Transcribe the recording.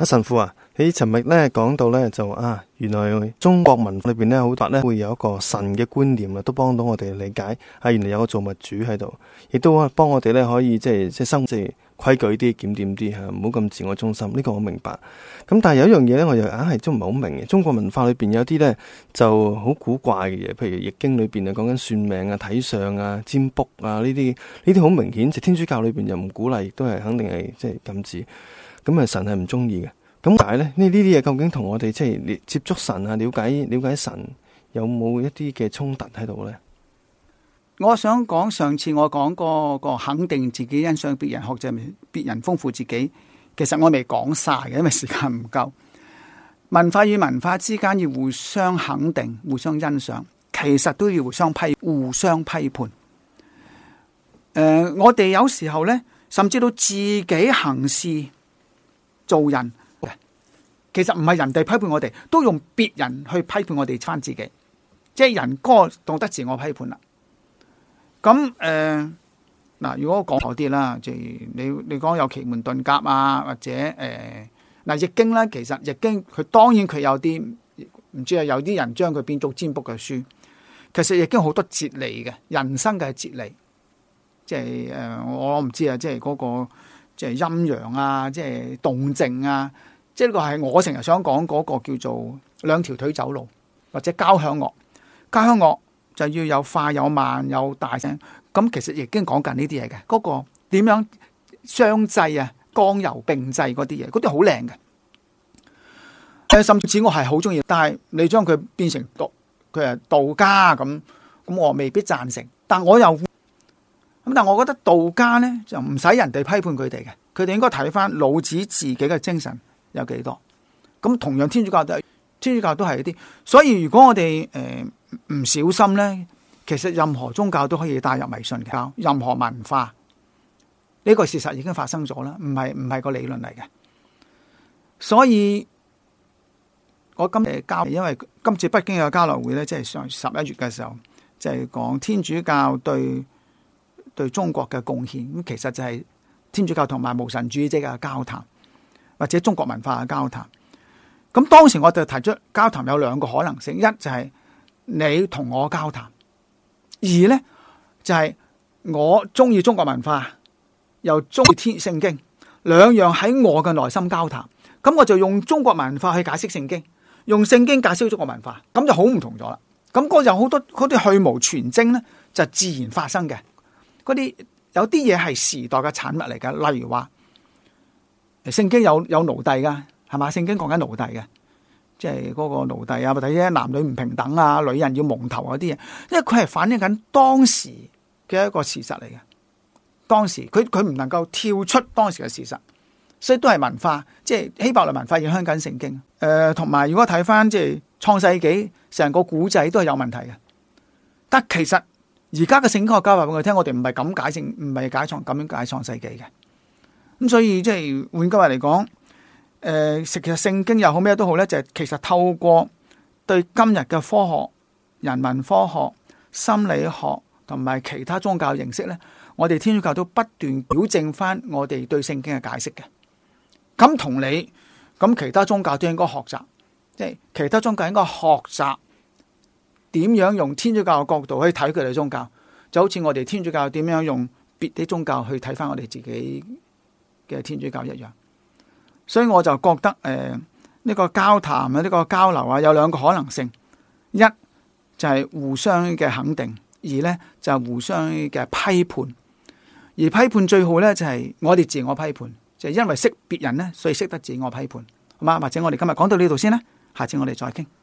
神父啊，你尋日咧講到咧就原來中國文化裏邊咧好多咧會有一個神嘅觀念啊，都幫到我哋理解原來有個造物主喺度，亦都幫我哋咧可以即係生即係規矩啲、檢點啲吓，唔好咁自我中心。呢個我明白。咁但係有一樣嘢咧，我又硬係都唔係好明嘅。中國文化裏邊有啲咧就好古怪嘅嘢，譬如易經裏邊講緊算命啊、睇相啊、占卜啊呢啲好明顯，就天主教裏邊又唔鼓勵，亦都係肯定係即係禁止。咁神係唔中意嘅。咁但係咧呢啲嘢究竟同我哋即係接觸神啊、了解神有冇一啲嘅衝突喺度咧？ 我想講上次我講過個肯定自己、欣賞別人、學習別人、豐富自己，其實我未講晒嘅，因為時間唔夠。文化與文化之間要互相肯定、互相欣賞，其實都要互相批判。我哋有時候呢，甚至到自己行事做人，其實唔係人哋批判我哋，都用別人去批判我哋翻自己，即係人哥懂得自我批判啦。咁嗱，如果我講嗰啲啦，即係你講有奇門遁甲啊，或者易經咧，其實易經佢當然佢有啲唔知啊，有啲人將佢變做占卜嘅書。其實易經好多哲理嘅，人生嘅哲理，即係我唔知啊，即係嗰個即係陰陽啊，即係動靜啊，即係呢個係我成日想講嗰個叫做兩條腿走路，或者交響樂。交響樂就要有快有慢有大聲，咁其實易經講緊呢啲嘢嘅，嗰個點樣相濟啊，剛柔並濟嗰啲嘢，嗰啲好靚嘅。甚至我係好中意，但係你將佢變成佢係道家咁我未必贊成。但我又但我覺得道家呢，就唔使人哋批判佢哋嘅，佢哋應該睇翻老子自己嘅精神有幾多。咁同樣天主教都係一啲，所以如果我哋唔小心呢，其實任何宗教都可以帶入迷信嘅，任何文化呢個事實已經發生咗啦，唔係個理論嚟嘅。所以我因為今次北京嘅交流會呢，即係上11月嘅時候，就係講天主教對中國嘅貢獻。咁其實就係天主教同埋無神主義者嘅交談，或者中國文化嘅交談。咁當時我就提出交談有兩個可能性，一就係你同我交談，二呢就係我中意中國文化，又中意聖經，兩樣喺我嘅內心交談。咁我就用中國文化去解釋聖經，用聖經解釋中國文化，咁就好唔同咗啦。咁嗰有好多嗰啲去蕪存菁呢，就自然發生嘅。嗰啲有啲嘢係時代嘅產物嚟嘅，例如話聖經有奴隸噶，係嘛？聖經講緊奴隸嘅，即係嗰個奴隸啊，或者啲男女唔平等啊，女人要蒙頭嗰啲嘢，因為佢係反映緊當時嘅一個事實嚟嘅。當時佢唔能夠跳出當時嘅事實，所以都係文化，即係希伯來文化影響緊聖經。同埋如果睇翻即係創世紀成個古仔都係有問題嘅，但其實而家嘅聖經學家話俾我聽，我哋唔係咁解聖，唔係咁樣解創世紀嘅。咁所以即係換句話嚟講，其實聖經又好咩都好咧，就係其實透過對今日嘅科學、人文科學、心理學同埋其他宗教認識咧，我哋天主教都不斷矯正翻我哋對聖經嘅解釋嘅。咁同你咁其他宗教都應該學習，即係其他宗教應該學習點樣用天主教嘅角度去睇佢哋宗教，就好似我哋天主教點樣用別啲宗教去睇翻我哋自己嘅天主教一樣。所以我就覺得呢個交談啊，呢個交流啊，有兩個可能性，一就係互相嘅肯定，二呢就係互相嘅批判。而批判最好呢，就係我哋自我批判，就係因為識別人呢，所以識得自我批判，好嘛？或者我哋今日講到呢度先啦，下次我哋再傾。